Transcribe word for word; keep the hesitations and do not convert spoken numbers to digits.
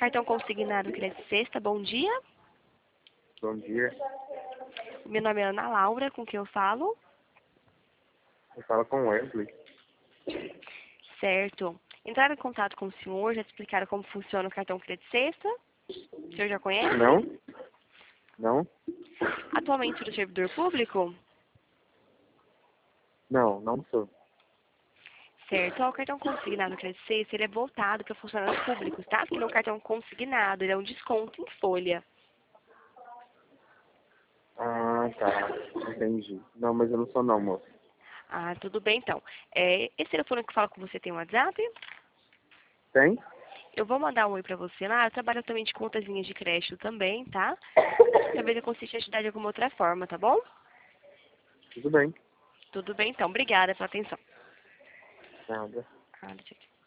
Cartão consignado Crédito Sexta, bom dia. Bom dia. Meu nome é Ana Laura, com quem eu falo? Eu falo com o Wesley. Certo. Entraram em contato com o senhor, já te explicaram como funciona o cartão Crédito Sexta? O senhor já conhece? Não? Não? Atualmente do servidor público? Não, não sou. Certo. Ó, o cartão consignado Crédito Sexta, ele é voltado para funcionários públicos, tá? Porque ele é um cartão consignado, ele é um desconto em folha. Ah, tá. Entendi. Não, mas eu não sou não, moço. Ah, tudo bem então. É, esse telefone que fala com você tem um WhatsApp? Tem? Eu vou mandar um oi pra você lá. Eu trabalho também de contazinhas de crédito também, tá? Talvez eu consiga te ajudar de alguma outra forma, tá bom? Tudo bem. Tudo bem então. Obrigada pela atenção. Nada. Ah, deixa eu...